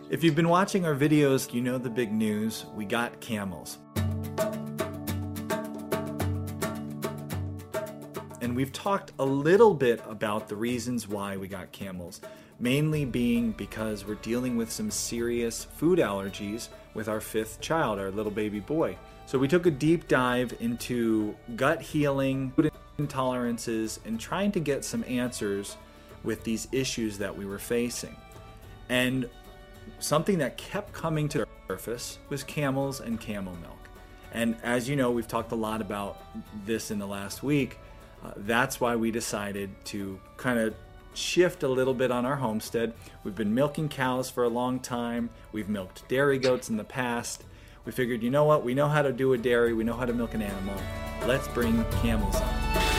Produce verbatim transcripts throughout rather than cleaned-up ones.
If you've been watching our videos, you know the big news. We got camels. And we've talked a little bit about the reasons why we got camels, mainly being because we're dealing with some serious food allergies with our fifth child, our little baby boy. So we took a deep dive into gut healing, food intolerances, and trying to get some answers with these issues that we were facing. And something that kept coming to the surface was camels and camel milk. And as you know, we've talked a lot about this in the last week. Uh, that's why we decided to kind of shift a little bit on our homestead. We've been milking cows for a long time. We've milked dairy goats in the past. We figured, you know what? We know how to do a dairy. We know how to milk an animal. Let's bring camels on.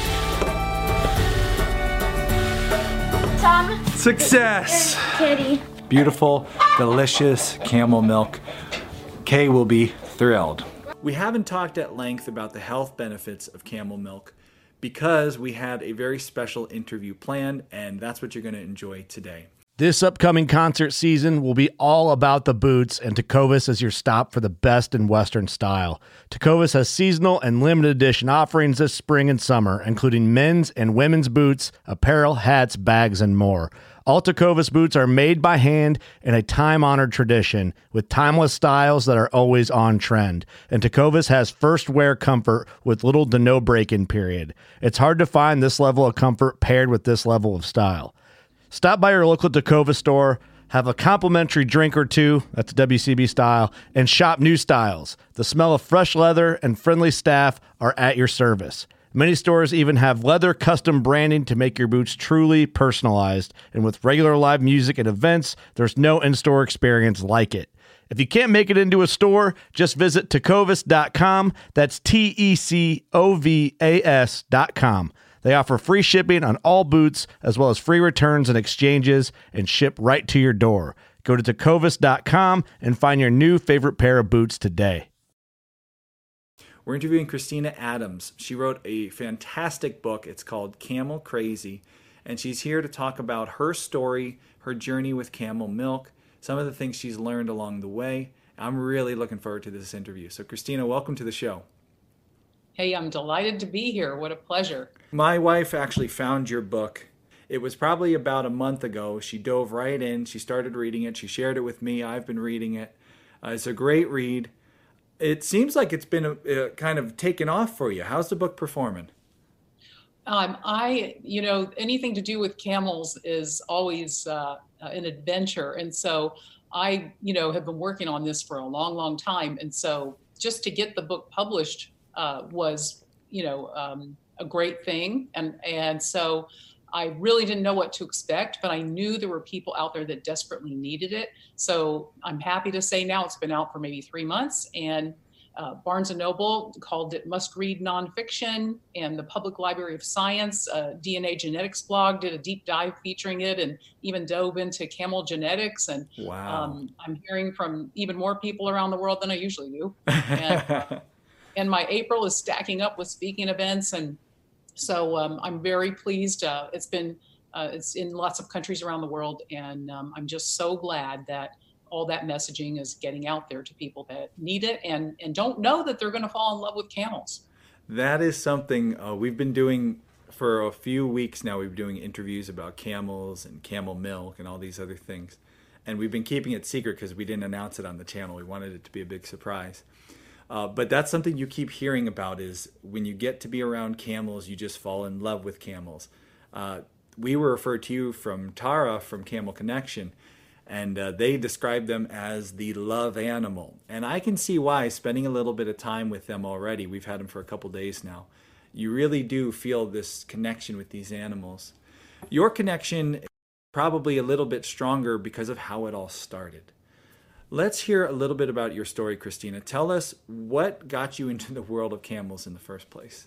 Tom. Success! Kitty. Beautiful, delicious camel milk. Kay will be thrilled. We haven't talked at length about the health benefits of camel milk because we had a very special interview planned, and that's what you're going to enjoy today. This upcoming concert season will be all about the boots, and Tecovas is your stop for the best in Western style. Tecovas has seasonal and limited edition offerings this spring and summer, including men's and women's boots, apparel, hats, bags, and more. All Tecovas boots are made by hand in a time-honored tradition with timeless styles that are always on trend. And Tecovas has first wear comfort with little to no break-in period. It's hard to find this level of comfort paired with this level of style. Stop by your local Tecovas store, have a complimentary drink or two, that's W C B style, and shop new styles. The smell of fresh leather and friendly staff are at your service. Many stores even have leather custom branding to make your boots truly personalized. And with regular live music and events, there's no in-store experience like it. If you can't make it into a store, just visit tecovas dot com. That's T E C O V A S dot com. They offer free shipping on all boots, as well as free returns and exchanges, and ship right to your door. Go to tecovas dot com and find your new favorite pair of boots today. We're interviewing Christina Adams. She wrote a fantastic book. It's called Camel Crazy, and she's here to talk about her story, her journey with camel milk, some of the things she's learned along the way. I'm really looking forward to this interview. So, Christina, welcome to the show. Hey, I'm delighted to be here. What a pleasure. My wife actually found your book. It was probably about a month ago. She dove right in. She started reading it. She shared it with me. I've been reading it. Uh, it's a great read. It seems like it's been uh, kind of taken off for you. How's the book performing? Um, I, you know, anything to do with camels is always uh, an adventure. And so I, you know, have been working on this for a long, long time. And so just to get the book published uh, was, you know, um, a great thing. And, and so I really didn't know what to expect, but I knew there were people out there that desperately needed it. So I'm happy to say now it's been out for maybe three months and uh, Barnes and Noble called it Must Read Nonfiction, and the Public Library of Science, uh, D N A Genetics blog did a deep dive featuring it and even dove into camel genetics. And wow. um, I'm hearing from even more people around the world than I usually do. And, uh, and my April is stacking up with speaking events, and So um, I'm very pleased. Uh, it's been, uh, it's in lots of countries around the world. And um, I'm just so glad that all that messaging is getting out there to people that need it and, and don't know that they're going to fall in love with camels. That is something uh, we've been doing for a few weeks now. We've been doing interviews about camels and camel milk and all these other things. And we've been keeping it secret because we didn't announce it on the channel. We wanted it to be a big surprise. Uh, but that's something you keep hearing about is when you get to be around camels, you just fall in love with camels. Uh, we were referred to you from Tara from Camel Connection, and uh, they described them as the love animal. And I can see why, spending a little bit of time with them already. We've had them for a couple days now. You really do feel this connection with these animals. Your connection is probably a little bit stronger because of how it all started. Let's hear a little bit about your story, Christina. Tell us what got you into the world of camels in the first place.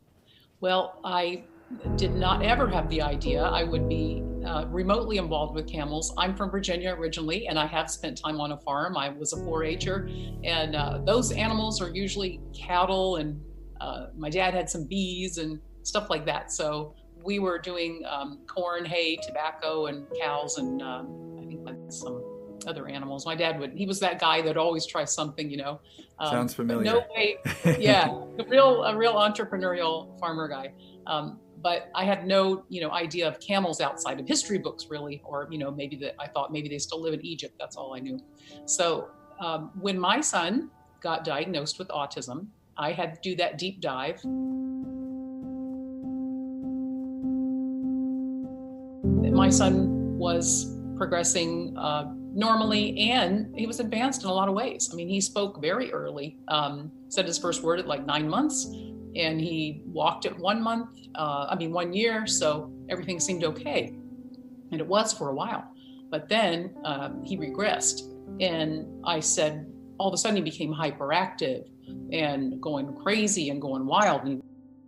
Well, I did not ever have the idea I would be uh, remotely involved with camels. I'm from Virginia originally, and I have spent time on a farm. I was a four-H'er, and uh, those animals are usually cattle, and uh, my dad had some bees and stuff like that. So we were doing um, corn, hay, tobacco, and cows, and um, I think like some other animals. My dad would, he was that guy that always try something, you know. Um, Sounds familiar. No way. Yeah. a real, a real entrepreneurial farmer guy. Um, but I had no, you know, idea of camels outside of history books really, or, you know, maybe that I thought maybe they still live in Egypt. That's all I knew. So um, when my son got diagnosed with autism, I had to do that deep dive. My son was progressing uh, normally, and he was advanced in a lot of ways. I mean, he spoke very early, um, said his first word at like nine months, and he walked at one month, uh, I mean, one year, so everything seemed okay. And it was for a while. But then um, he regressed, and I said, all of a sudden he became hyperactive and going crazy and going wild. And,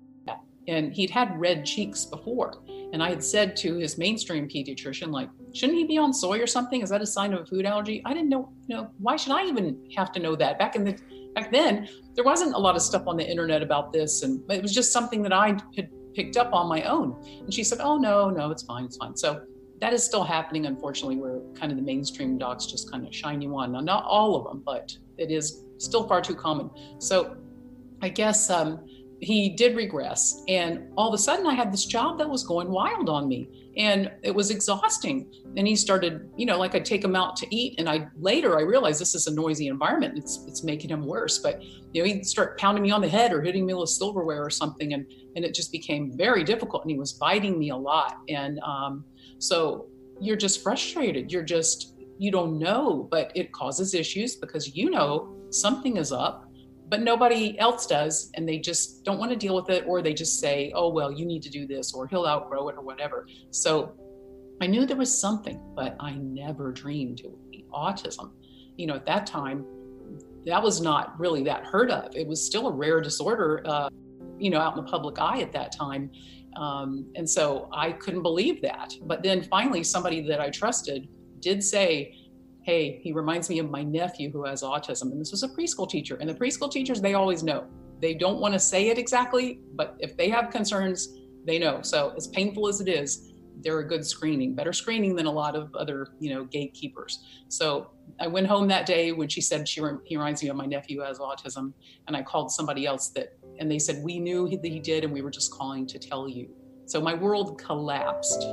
and he'd had red cheeks before. And I had said to his mainstream pediatrician, like, shouldn't he be on soy or something? Is that a sign of a food allergy? I didn't know, you know, why should I even have to know that? Back in the, back then, there wasn't a lot of stuff on the internet about this. And it was just something that I had picked up on my own. And she said, oh, no, no, it's fine, it's fine. So that is still happening, unfortunately, where kind of the mainstream docs just kind of shine you on. Now, not all of them, but it is still far too common. So I guess um, he did regress. And all of a sudden I had this job that was going wild on me, and it was exhausting. And he started, you know, like I'd take him out to eat, and I later I realized this is a noisy environment. It's it's making him worse. But, you know, he'd start pounding me on the head or hitting me with silverware or something. And, and it just became very difficult. And he was biting me a lot. And um, so you're just frustrated. You're just, you don't know, but it causes issues because you know something is up, but nobody else does, and they just don't want to deal with it, or they just say, oh, well, you need to do this, or he'll outgrow it, or whatever. So I knew there was something, but I never dreamed it would be autism. You know, at that time, that was not really that heard of. It was still a rare disorder, uh, you know, out in the public eye at that time. Um, and so I couldn't believe that. But then finally, somebody that I trusted did say, hey, he reminds me of my nephew who has autism. And this was a preschool teacher. And the preschool teachers, they always know. They don't want to say it exactly, but if they have concerns, they know. So as painful as it is, they're a good screening, better screening than a lot of other, you know, gatekeepers. So I went home that day when she said she he reminds me of my nephew who has autism. And I called somebody else that, and they said, we knew that he did, and we were just calling to tell you. So my world collapsed.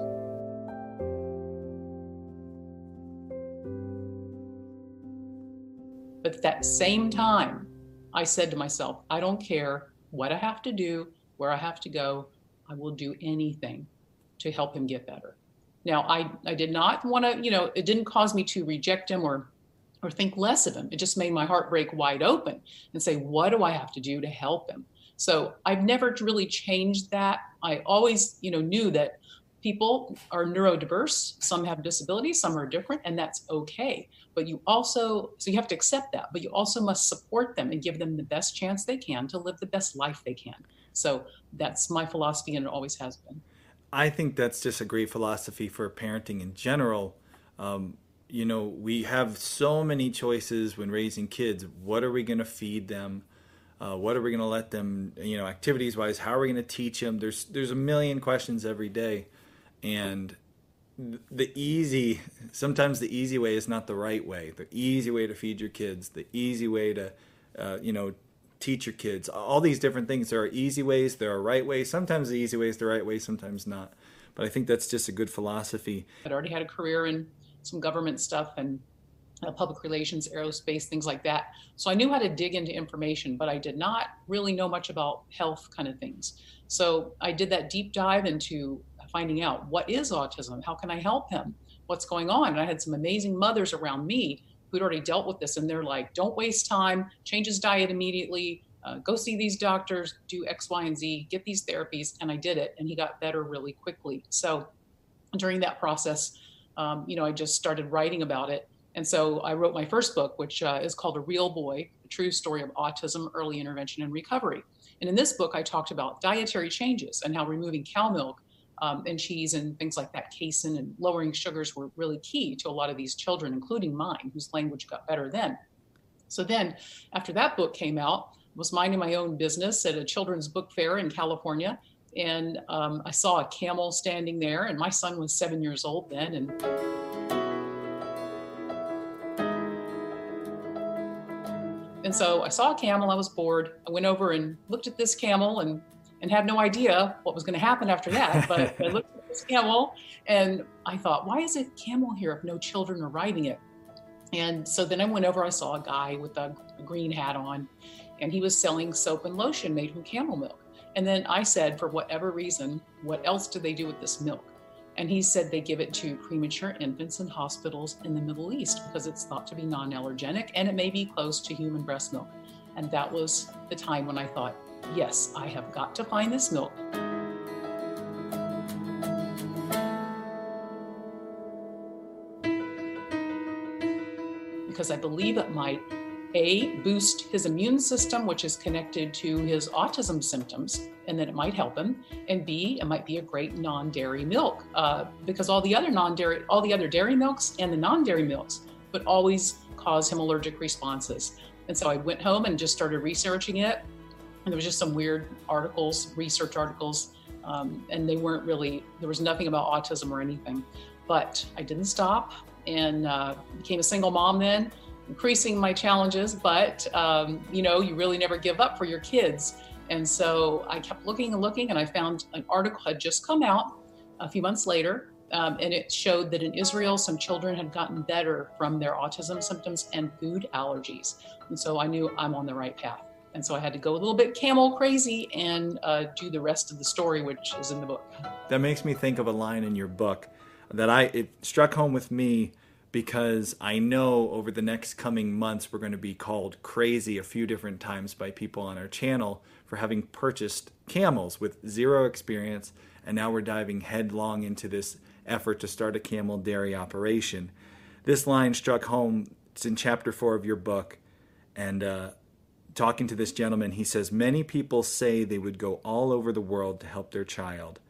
But at that same time, I said to myself, I don't care what I have to do, where I have to go, I will do anything to help him get better. Now, I, I did not want to, you know, it didn't cause me to reject him or, or think less of him. It just made my heart break wide open and say, what do I have to do to help him? So I've never really changed that. I always, you know, knew that people are neurodiverse. Some have disabilities, some are different, and that's okay. But you also, so you have to accept that, but you also must support them and give them the best chance they can to live the best life they can. So that's my philosophy, and it always has been. I think that's just a great philosophy for parenting in general. Um, you know, we have so many choices when raising kids. What are we going to feed them? Uh, what are we going to let them, you know, activities wise, how are we going to teach them? There's, there's a million questions every day. And the easy, sometimes the easy way is not the right way. The easy way to feed your kids, the easy way to, uh, you know, teach your kids, all these different things. There are easy ways, there are right ways. Sometimes the easy way is the right way, sometimes not. But I think that's just a good philosophy. I'd already had a career in some government stuff and uh, public relations, aerospace, things like that. So I knew how to dig into information, but I did not really know much about health kind of things. So I did that deep dive into finding out what is autism, how can I help him, what's going on. And I had some amazing mothers around me who'd already dealt with this, and they're like, don't waste time, change his diet immediately, uh, go see these doctors, do X, Y, and Z, get these therapies. And I did it, and he got better really quickly. So during that process, um, you know, I just started writing about it. And so I wrote my first book, which uh, is called A Real Boy, The True Story of Autism, Early Intervention and Recovery. And in this book, I talked about dietary changes and how removing cow milk Um, and cheese and things like that, casein and lowering sugars were really key to a lot of these children, including mine, whose language got better then. So then after that book came out, I was minding my own business at a children's book fair in California. And um, I saw a camel standing there, and my son was seven years old then. And And so I saw a camel. I was bored. I went over and looked at this camel and and had no idea what was going to happen after that. But I looked at this camel and I thought, why is a camel here if no children are riding it? And so then I went over, I saw a guy with a green hat on, and he was selling soap and lotion made from camel milk. And then I said, for whatever reason, what else do they do with this milk? And he said they give it to premature infants in hospitals in the Middle East because it's thought to be non-allergenic and it may be close to human breast milk. And that was the time when I thought, yes, I have got to find this milk. Because I believe it might, A, boost his immune system, which is connected to his autism symptoms, and that it might help him. And B, it might be a great non-dairy milk, uh, because all the other non-dairy, all the other dairy milks and the non-dairy milks would always cause him allergic responses. And so I went home and just started researching it. And there was just some weird articles, research articles, um, and they weren't really, there was nothing about autism or anything. But I didn't stop and uh, became a single mom then, increasing my challenges, but um, you know, you really never give up for your kids. And so I kept looking and looking, and I found an article had just come out a few months later, um, and it showed that in Israel, some children had gotten better from their autism symptoms and food allergies. And so I knew I'm on the right path. And so I had to go a little bit camel crazy and uh, do the rest of the story, which is in the book. That makes me think of a line in your book that I it struck home with me, because I know over the next coming months we're going to be called crazy a few different times by people on our channel for having purchased camels with zero experience, and now we're diving headlong into this effort to start a camel dairy operation. This line struck home. It's in chapter four of your book, and uh, talking to this gentleman, he says, many people say they would go all over the world to help their child.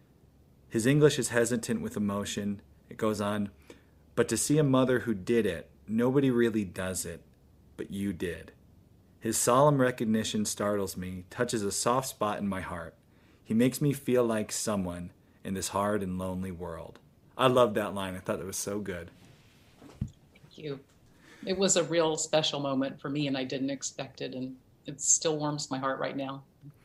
His English is hesitant with emotion. It goes on, but to see a mother who did it, nobody really does it, but you did. His solemn recognition startles me, touches a soft spot in my heart. He makes me feel like someone in this hard and lonely world. I love that line. I thought it was so good. Thank you. It was a real special moment for me, and I didn't expect it, and it still warms my heart right now.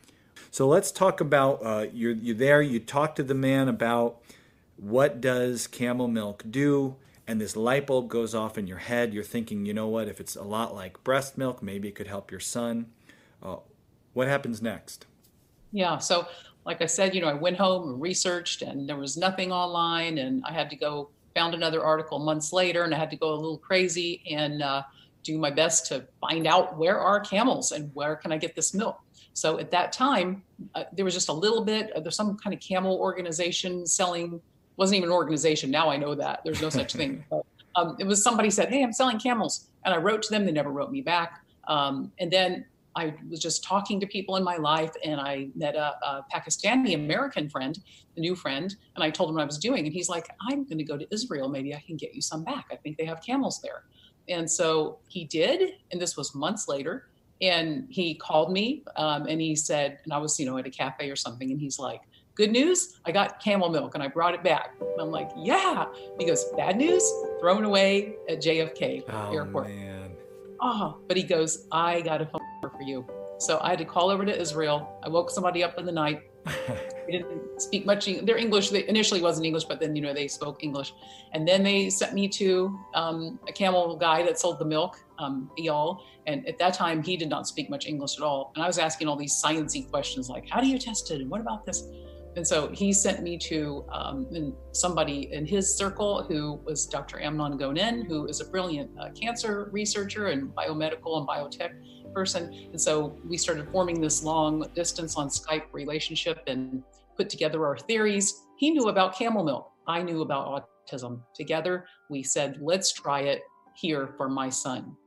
So let's talk about, uh, you're, you're there, you talk to the man about what does camel milk do, and this light bulb goes off in your head. You're thinking, you know what, if it's a lot like breast milk, maybe it could help your son. Uh, what happens next? Yeah, so like I said, you know, I went home and researched, and there was nothing online, and I had to go, found another article months later, and I had to go a little crazy and uh, do my best to find out where are camels and where can I get this milk. So at that time, uh, there was just a little bit, uh, there's some kind of camel organization selling, wasn't even an organization, now I know that, there's no such thing. But, um, it was somebody said, hey, I'm selling camels. And I wrote to them, they never wrote me back. Um, and then I was just talking to people in my life, and I met a, a Pakistani American friend, a new friend, and I told him what I was doing. And he's like, I'm going to go to Israel. Maybe I can get you some back. I think they have camels there. And so he did. And this was months later. And he called me um, and he said, and I was, you know, at a cafe or something. And he's like, good news, I got camel milk and I brought it back. And I'm like, yeah. He goes, bad news, thrown away at J F K oh, airport. Man. Oh, but he goes, I got a phone number for you. So I had to call over to Israel. I woke somebody up in the night. They didn't speak much. Their English, they initially wasn't English, but then, you know, they spoke English. And then they sent me to um, a camel guy that sold the milk, um, Eyal. And at that time, he did not speak much English at all. And I was asking all these sciencey questions like, how do you test it? And what about this? And so he sent me to um, somebody in his circle who was Doctor Amnon Gonen, who is a brilliant uh, cancer researcher and biomedical and biotech person. And so we started forming this long distance on Skype relationship and put together our theories. He knew about camel milk. I knew about autism. Together, we said, let's try it here for my son.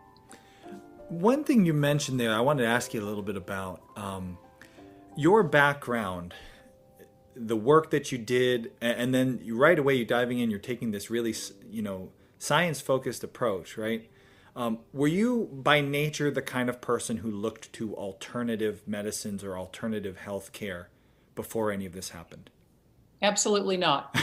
One thing you mentioned there, I wanted to ask you a little bit about um, your background, the work that you did, and then you, right away you're diving in, you're taking this really, you know, science-focused approach, right? Um, were you by nature the kind of person who looked to alternative medicines or alternative health care before any of this happened? Absolutely not.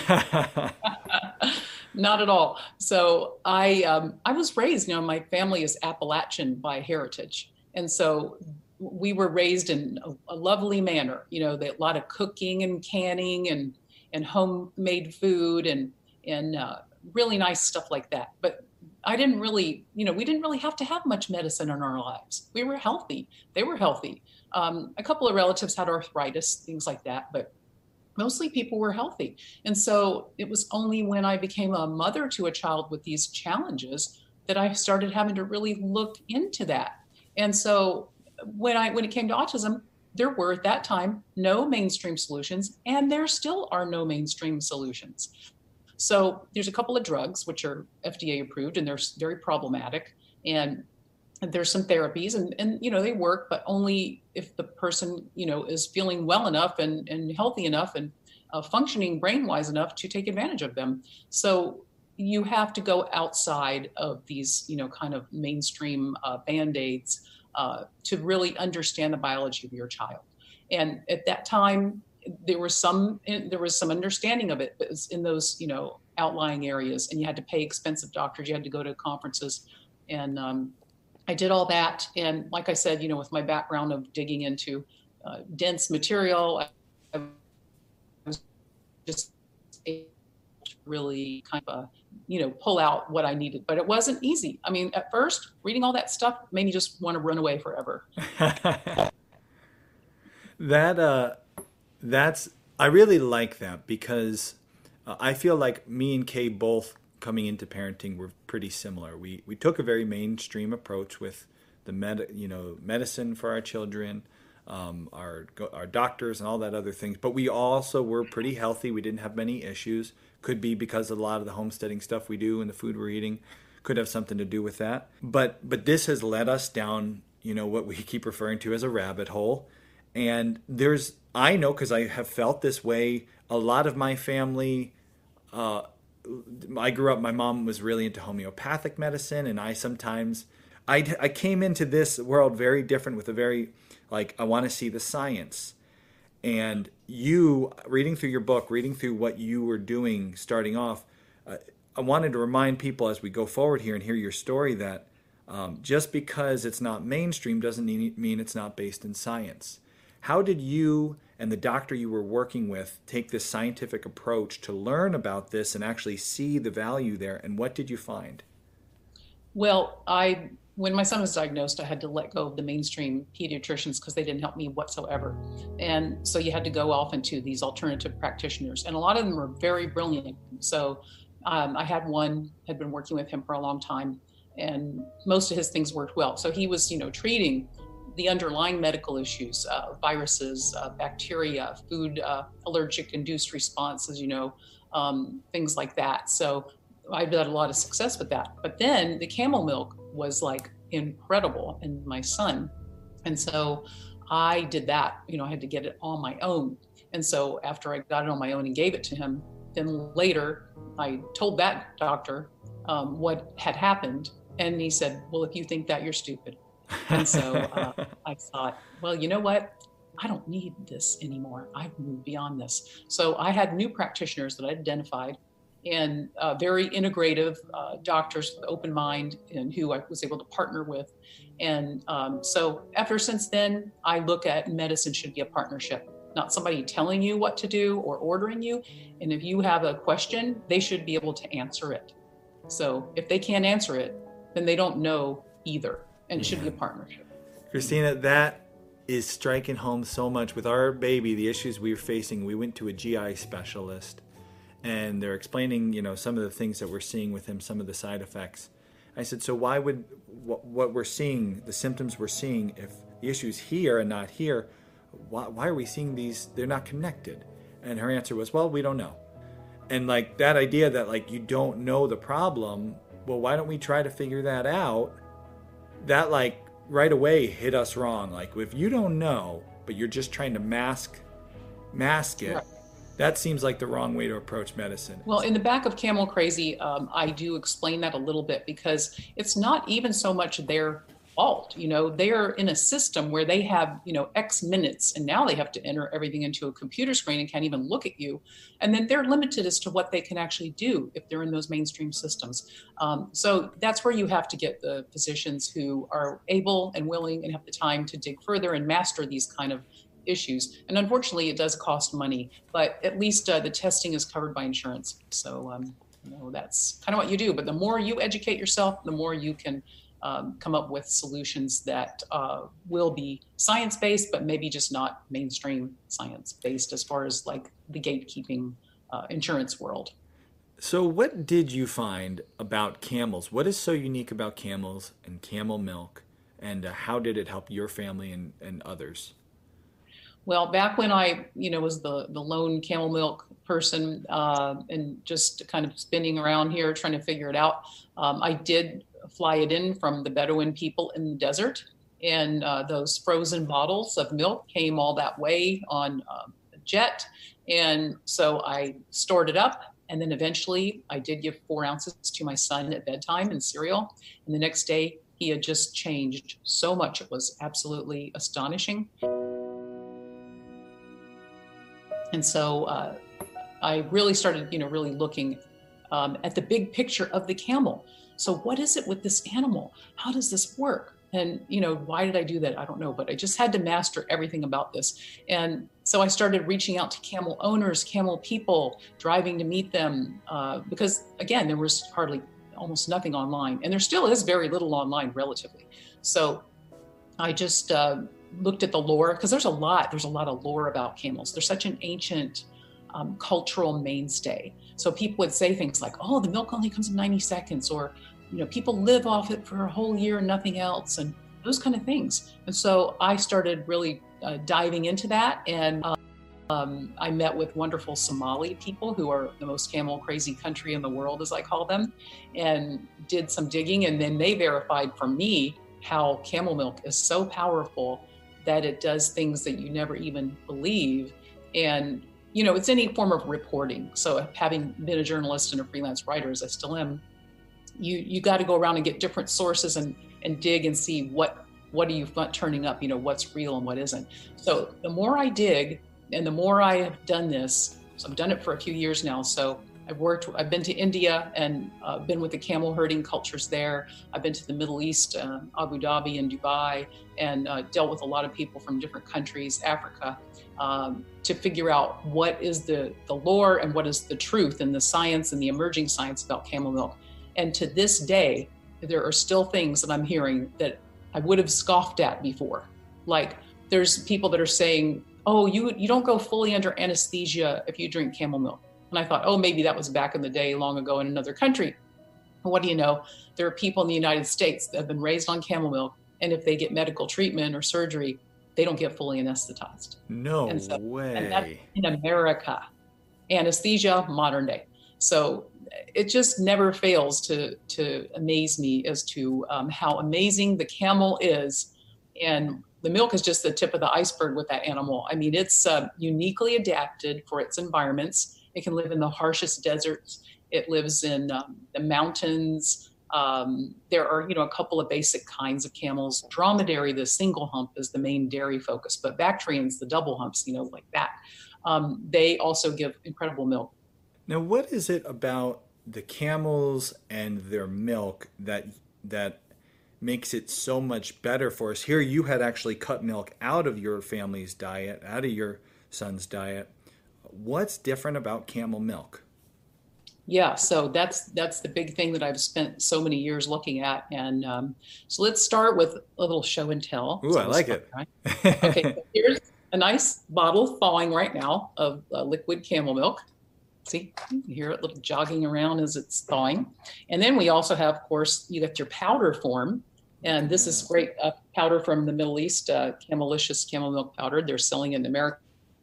Not at all. So I um, I was raised, you know, my family is Appalachian by heritage. And so we were raised in a, a lovely manner, you know, the, a lot of cooking and canning and, and homemade food and, and uh, really nice stuff like that. But I didn't really, you know, we didn't really have to have much medicine in our lives. We were healthy. They were healthy. Um, a couple of relatives had arthritis, things like that, but mostly people were healthy. And so it was only when I became a mother to a child with these challenges that I started having to really look into that. And so when I when it came to autism, there were at that time no mainstream solutions, and there still are no mainstream solutions. So there's a couple of drugs which are F D A approved, and they're very problematic. And there's some therapies, and, and you know, they work, but only if the person, you know, is feeling well enough and, and healthy enough and uh, functioning brain-wise enough to take advantage of them. So you have to go outside of these, you know, kind of mainstream uh, Band-Aids uh, to really understand the biology of your child. And at that time, there was some there was some understanding of it, but it's in those, you know, outlying areas, and you had to pay expensive doctors. You had to go to conferences, and um, I did all that. And like I said, you know, with my background of digging into uh, dense material, I was just able to really kind of, uh, you know, pull out what I needed. But it wasn't easy. I mean, at first, reading all that stuff made me just want to run away forever. that, uh, that's, I really like that, because uh, I feel like me and Kay both coming into parenting were pretty similar. We we took a very mainstream approach with the med, you know, medicine for our children, um, our our doctors, and all that other things. But we also were pretty healthy. We didn't have many issues. Could be because of a lot of the homesteading stuff we do and the food we're eating could have something to do with that. But but this has led us down, you know, what we keep referring to as a rabbit hole. And there's, I know, because I have felt this way. A lot of my family. Uh, I grew up, my mom was really into homeopathic medicine, and I sometimes, I, I came into this world very different with a very, like, I want to see the science. And you, reading through your book, reading through what you were doing starting off, uh, I wanted to remind people as we go forward here and hear your story that um, just because it's not mainstream doesn't mean it's not based in science. How did you and the doctor you were working with take this scientific approach to learn about this and actually see the value there? And what did you find? Well, I when my son was diagnosed, I had to let go of the mainstream pediatricians because they didn't help me whatsoever. And so you had to go off into these alternative practitioners. And a lot of them were very brilliant. So um, I had one, had been working with him for a long time, and most of his things worked well. So he was, you know, treating the underlying medical issues, uh, viruses, uh, bacteria, food uh, allergic induced responses, you know, um, things like that. So I've had a lot of success with that. But then the camel milk was like incredible in my son. And so I did that, you know, I had to get it on my own. And so after I got it on my own and gave it to him, then later I told that doctor um, what had happened. And he said, well, if you think that, you're stupid. And so uh, I thought, well, you know what? I don't need this anymore. I've moved beyond this. So I had new practitioners that I identified, and uh, very integrative uh, doctors with open mind, and who I was able to partner with. And um, so ever since then, I look at medicine should be a partnership, not somebody telling you what to do or ordering you. And if you have a question, they should be able to answer it. So if they can't answer it, then they don't know either. And it should be a partnership. Christina, that is striking home so much. With our baby, the issues we were facing, we went to a G I specialist, and they're explaining, you know, some of the things that we're seeing with him, some of the side effects. I said, so why would what, what we're seeing, the symptoms we're seeing, if the issue's here and not here, why, why are we seeing these? They're not connected. And her answer was, well, we don't know. And like that idea that like you don't know the problem, well, why don't we try to figure that out? That like right away hit us wrong. Like if you don't know, but you're just trying to mask mask it, right. That seems like the wrong way to approach medicine. Well, in the back of Camel Crazy, um, I do explain that a little bit, because it's not even so much their fault. You know, they're in a system where they have, you know, X minutes, and now they have to enter everything into a computer screen and can't even look at you. And then they're limited as to what they can actually do if they're in those mainstream systems. Um, so that's where you have to get the physicians who are able and willing and have the time to dig further and master these kind of issues. And unfortunately, it does cost money, but at least uh, the testing is covered by insurance. So, um, you know, that's kind of what you do. But the more you educate yourself, the more you can um, come up with solutions that uh, will be science-based, but maybe just not mainstream science-based as far as like the gatekeeping uh, insurance world. So what did you find about camels? What is so unique about camels and camel milk? And uh, how did it help your family and, and others? Well, back when I, you know, was the, the lone camel milk person uh, and just kind of spinning around here trying to figure it out, um, I did fly it in from the Bedouin people in the desert. And uh, those frozen bottles of milk came all that way on uh, a jet. And so I stored it up. And then eventually I did give four ounces to my son at bedtime in cereal. And the next day he had just changed so much. It was absolutely astonishing. And so uh, I really started, you know, really looking um, at the big picture of the camel. So what is it with this animal? How does this work? And, you know, why did I do that? I don't know, but I just had to master everything about this. And so I started reaching out to camel owners, camel people, driving to meet them, uh, because, again, there was hardly almost nothing online. And there still is very little online, relatively. So I just uh, looked at the lore, because there's a lot, there's a lot of lore about camels. They're such an ancient um, cultural mainstay. So people would say things like, oh, the milk only comes in ninety seconds, or, you know, people live off it for a whole year and nothing else, and those kind of things. And so I started really uh, diving into that. And um, um, I met with wonderful Somali people who are the most camel crazy country in the world, as I call them, and did some digging. And then they verified for me how camel milk is so powerful that it does things that you never even believe. And, you know, it's any form of reporting. So having been a journalist and a freelance writer, as I still am, you you got to go around and get different sources and, and dig and see what, what are you turning up, you know, what's real and what isn't. So the more I dig and the more I have done this, so I've done it for a few years now. So I've worked, I've been to India and uh, been with the camel herding cultures there. I've been to the Middle East, uh, Abu Dhabi and Dubai, and uh, dealt with a lot of people from different countries, Africa, um, to figure out what is the, the lore and what is the truth and the science and the emerging science about camel milk. And to this day, there are still things that I'm hearing that I would have scoffed at before. Like there's people that are saying, oh, you, you don't go fully under anesthesia if you drink camel milk. And I thought, oh, maybe that was back in the day, long ago in another country. But what do you know? There are people in the United States that have been raised on camel milk, and if they get medical treatment or surgery, they don't get fully anesthetized. No and so, way. And that's in America. Anesthesia, modern day. So it just never fails to, to amaze me as to um, how amazing the camel is. And the milk is just the tip of the iceberg with that animal. I mean, it's uh, uniquely adapted for its environments. It can live in the harshest deserts. It lives in um, the mountains. Um, there are, you know, a couple of basic kinds of camels. Dromedary, the single hump, is the main dairy focus, but Bactrians, the double humps, you know, like that. Um, they also give incredible milk. Now, what is it about the camels and their milk that that makes it so much better for us? Here, you had actually cut milk out of your family's diet, out of your son's diet. What's different about camel milk? Yeah, so that's that's the big thing that I've spent so many years looking at. And um, so let's start with a little show and tell. Ooh, I like fun, it. Right? Okay, so here's a nice bottle thawing right now of uh, liquid camel milk. See, you can hear it little jogging around as it's thawing. And then we also have, of course, you got your powder form. And this is great uh, powder from the Middle East, uh, Camelicious camel milk powder. They're selling it in America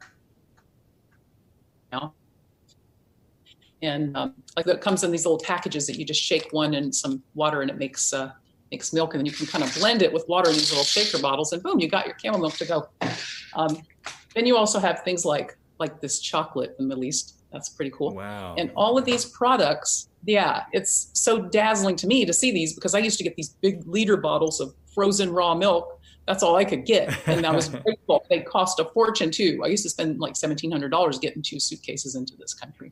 now. And um, like it comes in these little packages that you just shake one in some water and it makes uh, makes milk. And then you can kind of blend it with water in these little shaker bottles and boom, you got your camel milk to go. Um, then you also have things like like this chocolate in the Middle East. That's pretty cool. Wow. And all of these products, yeah, it's so dazzling to me to see these because I used to get these big liter bottles of frozen raw milk, that's all I could get. And I was grateful. They cost a fortune too. I used to spend like seventeen hundred dollars getting two suitcases into this country.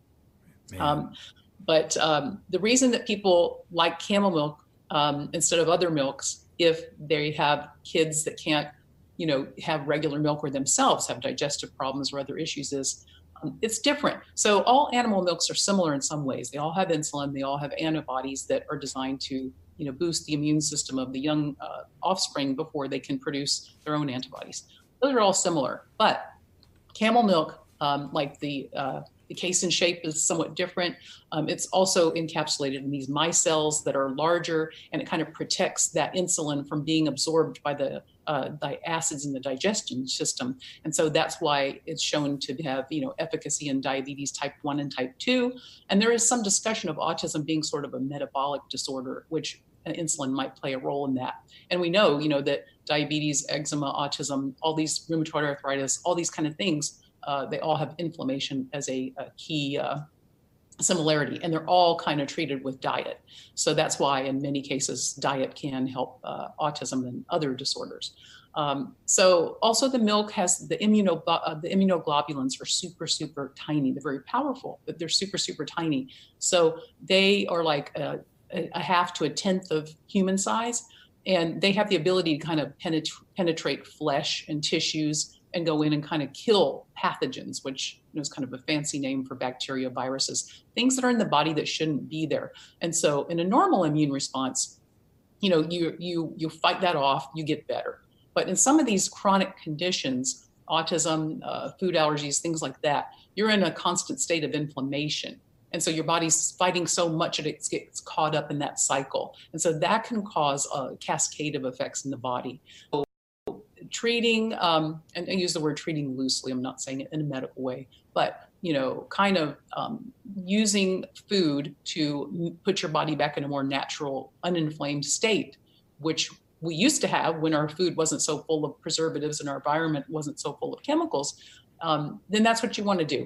Um, but um, the reason that people like camel milk um, instead of other milks, if they have kids that can't, you know, have regular milk or themselves have digestive problems or other issues, is um, it's different. So all animal milks are similar in some ways. They all have insulin. They all have antibodies that are designed to, you know, boost the immune system of the young uh, offspring before they can produce their own antibodies. Those are all similar, but camel milk, um, like the uh, the casein shape is somewhat different. Um, it's also encapsulated in these micelles that are larger, and it kind of protects that insulin from being absorbed by the uh, the acids in the digestion system. And so that's why it's shown to have, you know, efficacy in diabetes type one and type two. And there is some discussion of autism being sort of a metabolic disorder, which insulin might play a role in that. And we know, you know, that diabetes, eczema, autism, all these rheumatoid arthritis, all these kind of things, uh, they all have inflammation as a, a key uh, similarity, and they're all kind of treated with diet. So that's why in many cases, diet can help uh, autism and other disorders. Um, so also the milk has the, immuno, uh, the immunoglobulins are super, super tiny. They're very powerful, but they're super, super tiny. So they are like a, a half to a tenth of human size, and they have the ability to kind of penet- penetrate flesh and tissues and go in and kind of kill pathogens, which, you know, is kind of a fancy name for bacteria, viruses, things that are in the body that shouldn't be there. And so in a normal immune response, you know, you you you fight that off, you get better. But in some of these chronic conditions, autism, uh, food allergies, things like that, you're in a constant state of inflammation. And so your body's fighting so much that it gets caught up in that cycle. And so that can cause a cascade of effects in the body. So treating, um, and I use the word treating loosely, I'm not saying it in a medical way, but, you know, kind of um, using food to put your body back in a more natural, uninflamed state, which we used to have when our food wasn't so full of preservatives and our environment wasn't so full of chemicals, um, then that's what you want to do.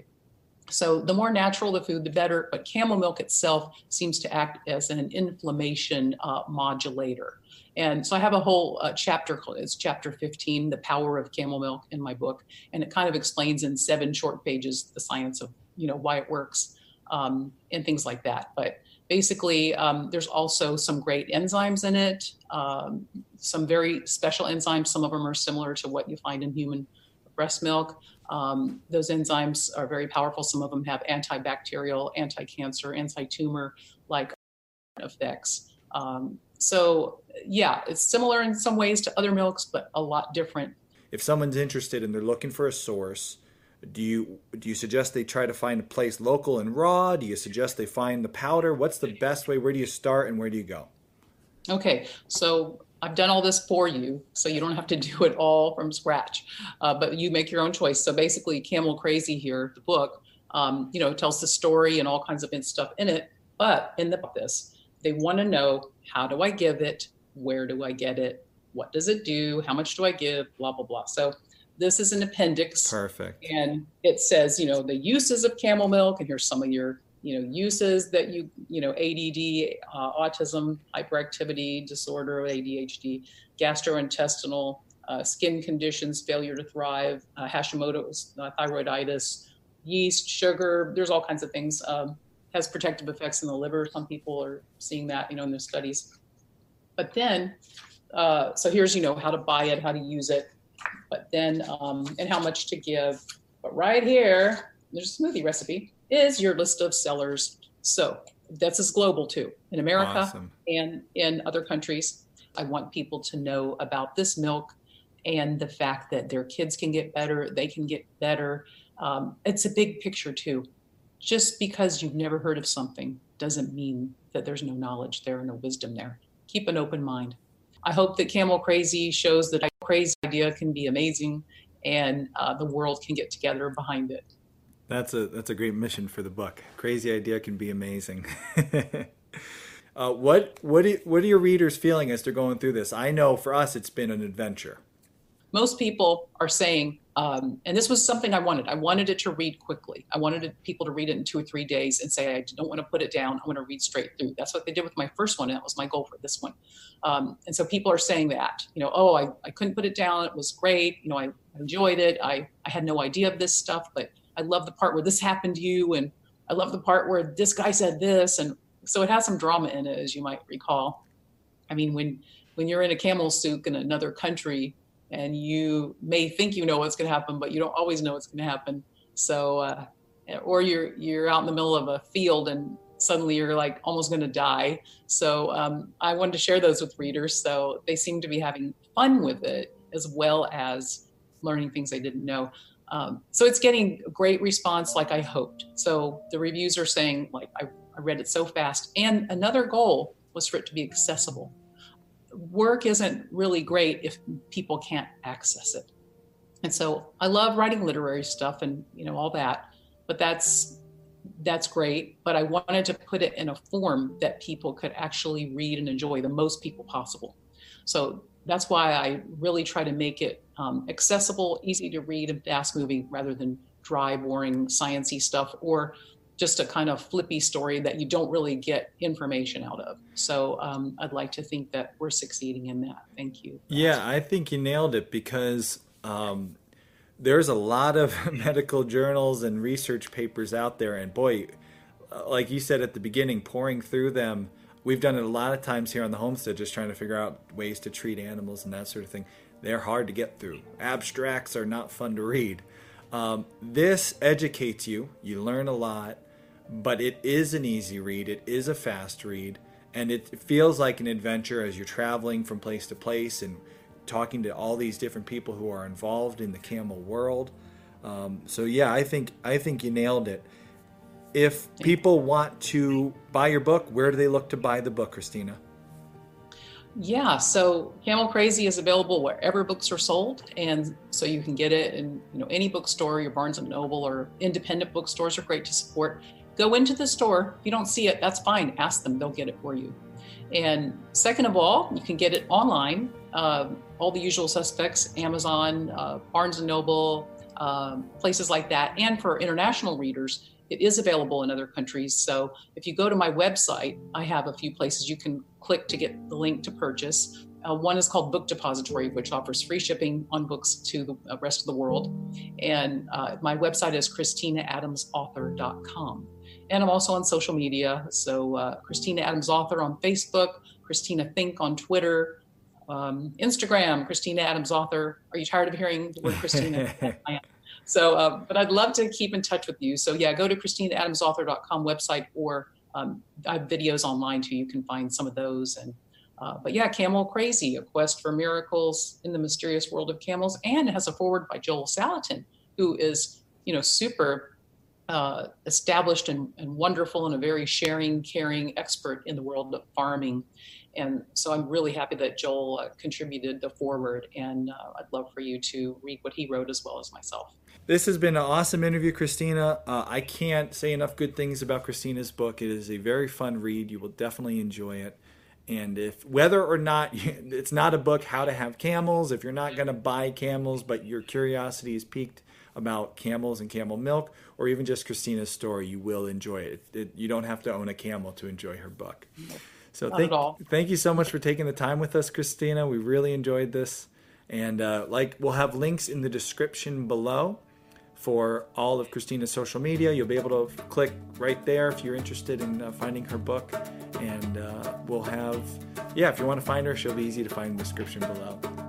So the more natural the food, the better. But camel milk itself seems to act as an inflammation uh, modulator. And so I have a whole uh, chapter called, it's chapter fifteen, The Power of Camel Milk, in my book. And it kind of explains in seven short pages the science of, you know, why it works um, and things like that. But basically, um, there's also some great enzymes in it, um, some very special enzymes. Some of them are similar to what you find in human breast milk. Um, those enzymes are very powerful. Some of them have antibacterial, anti-cancer, anti-tumor like effects. Um, so yeah, it's similar in some ways to other milks, but a lot different. If someone's interested and they're looking for a source, do you do you suggest they try to find a place local and raw? Do you suggest they find the powder? What's the best way? Where do you start and where do you go? Okay, so I've done all this for you, so you don't have to do it all from scratch, uh, but you make your own choice. So basically, Camel Crazy here, the book, um, you know, tells the story and all kinds of stuff in it. But in the this, they want to know, how do I give it? Where do I get it? What does it do? How much do I give? Blah, blah, blah. So this is an appendix. Perfect. And it says, you know, the uses of camel milk, and here's some of your, you know, uses that you, you know, A D D, uh, autism, hyperactivity disorder, A D H D, gastrointestinal, uh, skin conditions, failure to thrive, uh, Hashimoto's, uh, thyroiditis, yeast, sugar. There's all kinds of things. Um, has protective effects in the liver. Some people are seeing that, you know, in their studies. But then, uh, so here's, you know, how to buy it, how to use it, but then, um, and how much to give. But right here, there's a smoothie recipe, is your list of sellers. So that's as global too, in America Awesome. And in other countries. I want people to know about this milk and the fact that their kids can get better, they can get better. Um, it's a big picture too. Just because you've never heard of something doesn't mean that there's no knowledge there, no wisdom there. Keep an open mind. I hope that Camel Crazy shows that a crazy idea can be amazing, and uh, the world can get together behind it. That's a that's a great mission for the book. Crazy idea can be amazing. uh, what what do, what are your readers feeling as they're going through this? I know for us it's been an adventure. most people are saying, um, and this was something I wanted. I wanted it to read quickly. I wanted it, people to read it in two or three days and say, I don't want to put it down. I want to read straight through. That's what they did with my first one. And that was my goal for this one. Um, and so people are saying that, you know, oh, I, I couldn't put it down. It was great. You know, I enjoyed it. I, I had no idea of this stuff, but I love the part where this happened to you. And I love the part where this guy said this. And so it has some drama in it, as you might recall. I mean, when, when you're in a camel suit in another country, and you may think you know what's going to happen, but you don't always know what's going to happen. So, uh, or you're you're out in the middle of a field and suddenly you're like almost going to die. So um, I wanted to share those with readers. So they seem to be having fun with it as well as learning things they didn't know. Um, so it's getting a great response like I hoped. So the reviews are saying, like, I, I read it so fast. And another goal was for it to be accessible. Work isn't really great if people can't access it. And so I love writing literary stuff and, you know, all that, but that's, that's great. But I wanted to put it in a form that people could actually read and enjoy, the most people possible. So that's why I really try to make it um, accessible, easy to read and fast moving rather than dry, boring, sciencey stuff, or just a kind of flippy story that you don't really get information out of. So um, I'd like to think that we're succeeding in that. Thank you. Yeah, I think you nailed it, because um, there's a lot of medical journals and research papers out there. And boy, like you said at the beginning, pouring through them, we've done it a lot of times here on the homestead, just trying to figure out ways to treat animals and that sort of thing. They're hard to get through. Abstracts are not fun to read. Um, this educates you. You learn a lot. But it is an easy read. It is a fast read. And it feels like an adventure as you're traveling from place to place and talking to all these different people who are involved in the camel world. Um, so, yeah, I think I think you nailed it. If people want to buy your book, where do they look to buy the book, Christina? Yeah, so Camel Crazy is available wherever books are sold, and so you can get it in, you know, any bookstore. Your Barnes and Noble or independent bookstores are great to support. Go into the store. If you don't see it, that's fine. Ask them. They'll get it for you. And second of all, you can get it online. Uh, all the usual suspects, Amazon, uh, Barnes and Noble, um, places like that. And for international readers, it is available in other countries. So if you go to my website, I have a few places you can click to get the link to purchase. Uh, one is called Book Depository, which offers free shipping on books to the rest of the world. And uh, my website is christina adams author dot com. And I'm also on social media. So uh, Christina Adams Author on Facebook, Christina Think on Twitter, um, Instagram, Christina Adams Author. Are you tired of hearing the word Christina? I am. So, uh, but I'd love to keep in touch with you. So yeah, go to christina adams author dot com website, or um, I have videos online too. You can find some of those. And uh, but yeah, Camel Crazy, A Quest for Miracles in the Mysterious World of Camels. And it has a foreword by Joel Salatin, who is, you know, super Uh, established and, and wonderful, and a very sharing, caring expert in the world of farming. And so I'm really happy that Joel uh, contributed the foreword, and uh, I'd love for you to read what he wrote as well as myself. This has been an awesome interview, Christina. Uh, I can't say enough good things about Christina's book. It is a very fun read. You will definitely enjoy it. And if whether or not it's not a book, How to Have Camels, if you're not going to buy camels, but your curiosity is piqued about camels and camel milk, or even just Christina's story, you will enjoy it. It, it. You don't have to own a camel to enjoy her book. So Not thank, at all. thank you so much for taking the time with us, Christina. We really enjoyed this. And uh, like we'll have links in the description below for all of Christina's social media. You'll be able to click right there if you're interested in uh, finding her book. And uh, we'll have, yeah, if you want to find her, she'll be easy to find in the description below.